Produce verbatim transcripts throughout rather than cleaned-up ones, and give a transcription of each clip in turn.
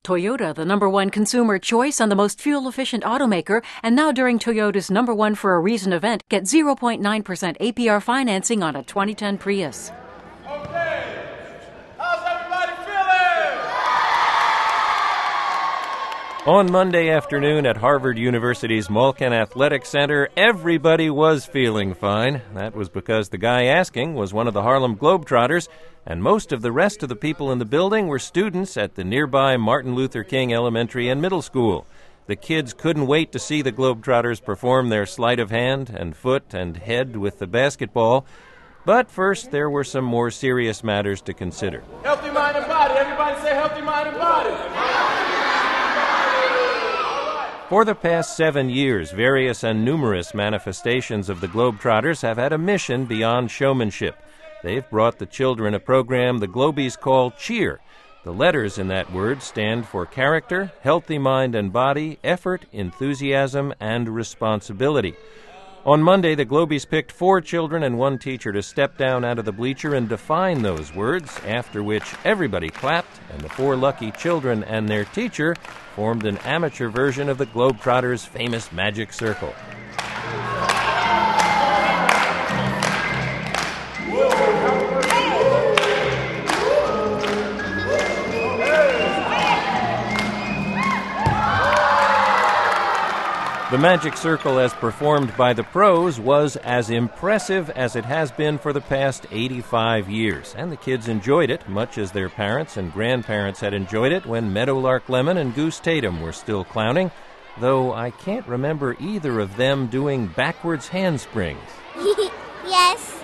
Toyota, the number one consumer choice on the most fuel-efficient automaker, and now during Toyota's number one for a reason event, get zero point nine percent A P R financing on a twenty ten Prius. Okay, how's everybody feeling? On Monday afternoon at Harvard University's Malkin Athletic Center, everybody was feeling fine. That was because the guy asking was one of the Harlem Globetrotters, and most of the rest of the people in the building were students at the nearby Martin Luther King Elementary and Middle School. The kids couldn't wait to see the Globetrotters perform their sleight of hand and foot and head with the basketball. But first, there were some more serious matters to consider. Healthy mind and body. Everybody say healthy mind and body. For the past seven years, various and numerous manifestations of the Globetrotters have had a mission beyond showmanship. They've brought the children a program the Globies call Cheer. The letters in that word stand for character, healthy mind and body, effort, enthusiasm, and responsibility. On Monday, the Globies picked four children and one teacher to step down out of the bleacher and define those words, after which everybody clapped, and the four lucky children and their teacher formed an amateur version of the Globetrotters' famous magic circle. The magic circle as performed by the pros was as impressive as it has been for the past eighty-five years, and the kids enjoyed it much as their parents and grandparents had enjoyed it when Meadowlark Lemon and Goose Tatum were still clowning, though I can't remember either of them doing backwards handsprings. Yes,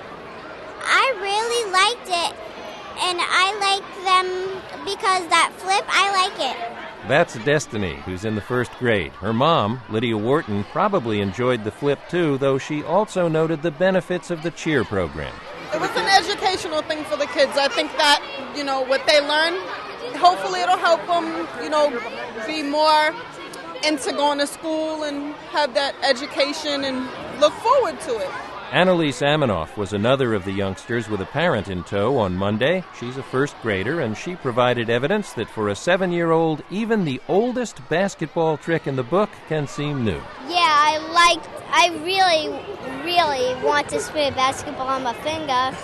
I really liked it, and I like them because that flip, I like it. That's Destiny, who's in the first grade. Her mom, Lydia Wharton, probably enjoyed the flip too, though she also noted the benefits of the cheer program. It was an educational thing for the kids. I think that, you know, what they learn, hopefully it'll help them, you know, be more into going to school and have that education and look forward to it. Annalise Amanoff was another of the youngsters with a parent in tow on Monday. She's a first grader, and she provided evidence that for a seven-year-old, even the oldest basketball trick in the book can seem new. Yeah, I liked, I really, really want to spin a basketball on my finger.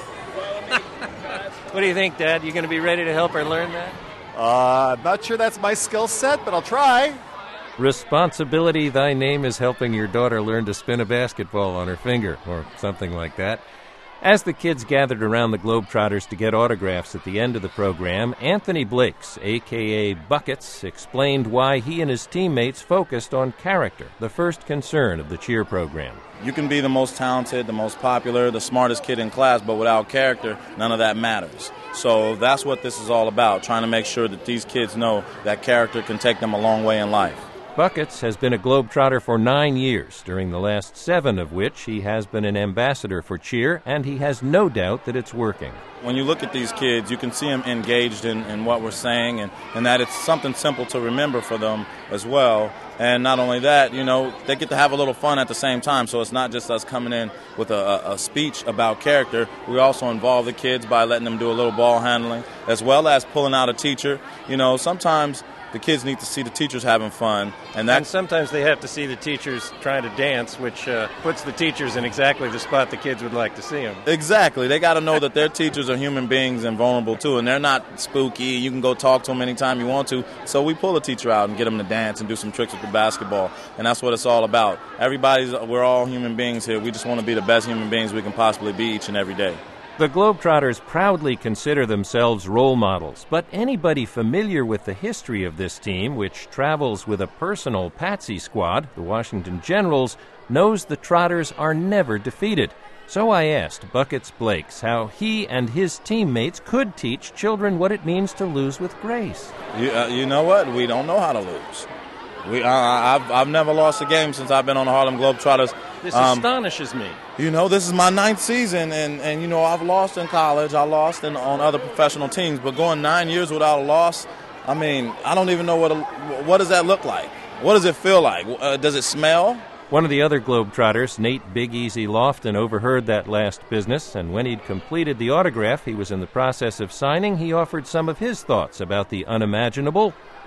What do you think, Dad? You going to be ready to help her learn that? Uh, I'm not sure that's my skill set, but I'll try. Responsibility, thy name is helping your daughter learn to spin a basketball on her finger, or something like that. As the kids gathered around the Globetrotters to get autographs at the end of the program, Anthony Blakes, a k a. Buckets, explained why he and his teammates focused on character, the first concern of the cheer program. You can be the most talented, the most popular, the smartest kid in class, but without character, none of that matters. So that's what this is all about, trying to make sure that these kids know that character can take them a long way in life. Buckets has been a Globetrotter for nine years, during the last seven of which he has been an ambassador for cheer, and he has no doubt that it's working. When you look at these kids, you can see them engaged in, in what we're saying, and, and that it's something simple to remember for them as well. And not only that, you know, they get to have a little fun at the same time, so it's not just us coming in with a, a, a speech about character. We also involve the kids by letting them do a little ball handling, as well as pulling out a teacher. You know, sometimes the kids need to see the teachers having fun. And, and sometimes they have to see the teachers trying to dance, which uh, puts the teachers in exactly the spot the kids would like to see them. Exactly. They got to know that their teachers are human beings and vulnerable, too, and they're not spooky. You can go talk to them anytime you want to. So we pull a teacher out and get them to dance and do some tricks with the basketball, and that's what it's all about. Everybody's, we're all human beings here. We just want to be the best human beings we can possibly be each and every day. The Globetrotters proudly consider themselves role models, but anybody familiar with the history of this team, which travels with a personal patsy squad, the Washington Generals, knows the Trotters are never defeated. So I asked Buckets Blakes how he and his teammates could teach children what it means to lose with grace. You, uh, you know what? We don't know how to lose. We, uh, I've, I've never lost a game since I've been on the Harlem Globetrotters. This um, astonishes me. You know, this is my ninth season, and, and you know, I've lost in college. I lost in, on other professional teams, but going nine years without a loss, I mean, I don't even know what a, what does that look like? What does it feel like? Uh, does it smell? One of the other Globetrotters, Nate Big Easy Lofton, overheard that last business, and when he'd completed the autograph he was in the process of signing, he offered some of his thoughts about the unimaginable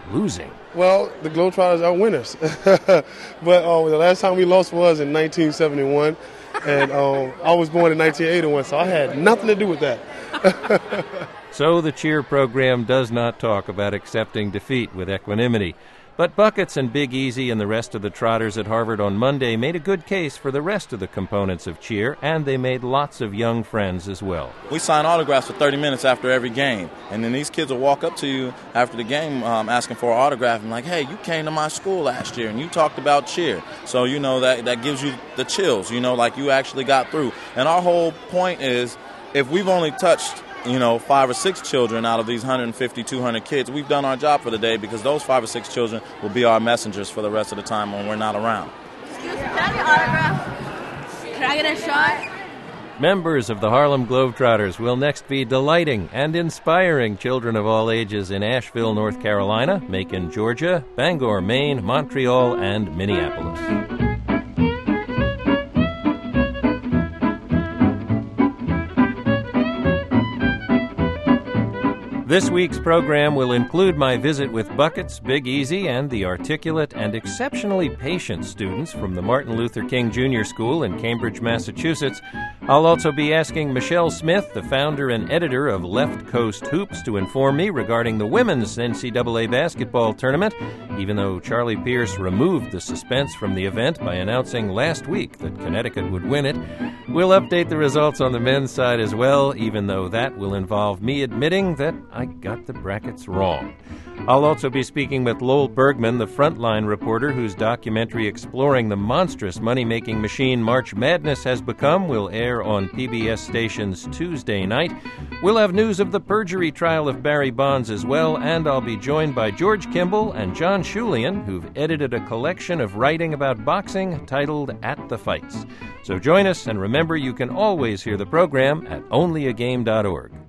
losing. Well, the Globetrotters are winners. But uh, the last time we lost was in nineteen seventy-one, and um, I was born in nineteen eighty-one, so I had nothing to do with that. So the cheer program does not talk about accepting defeat with equanimity. But Buckets and Big Easy and the rest of the Trotters at Harvard on Monday made a good case for the rest of the components of cheer, and they made lots of young friends as well. We sign autographs for thirty minutes after every game, and then these kids will walk up to you after the game um, asking for an autograph and like, hey, you came to my school last year and you talked about cheer. So, you know, that, that gives you the chills, you know, like you actually got through. And our whole point is, if we've only touched you know, five or six children out of these one hundred fifty, two hundred kids, we've done our job for the day, because those five or six children will be our messengers for the rest of the time when we're not around. Excuse me, can I get an autograph? Can I get a shot? Members of the Harlem Globetrotters will next be delighting and inspiring children of all ages in Asheville, North Carolina, Macon, Georgia, Bangor, Maine, Montreal, and Minneapolis. This week's program will include my visit with Buckets, Big Easy, and the articulate and exceptionally patient students from the Martin Luther King Junior School in Cambridge, Massachusetts. I'll also be asking Michelle Smith, the founder and editor of Left Coast Hoops, to inform me regarding the women's N C double A basketball tournament, even though Charlie Pierce removed the suspense from the event by announcing last week that Connecticut would win it. We'll update the results on the men's side as well, even though that will involve me admitting that I got the brackets wrong. I'll also be speaking with Lowell Bergman, the Frontline reporter whose documentary exploring the monstrous money-making machine March Madness has become will air on P B S stations Tuesday night. We'll have news of the perjury trial of Barry Bonds as well, and I'll be joined by George Kimball and John Schulian, who've edited a collection of writing about boxing titled At the Fights. So join us, and remember you can always hear the program at only a game dot org.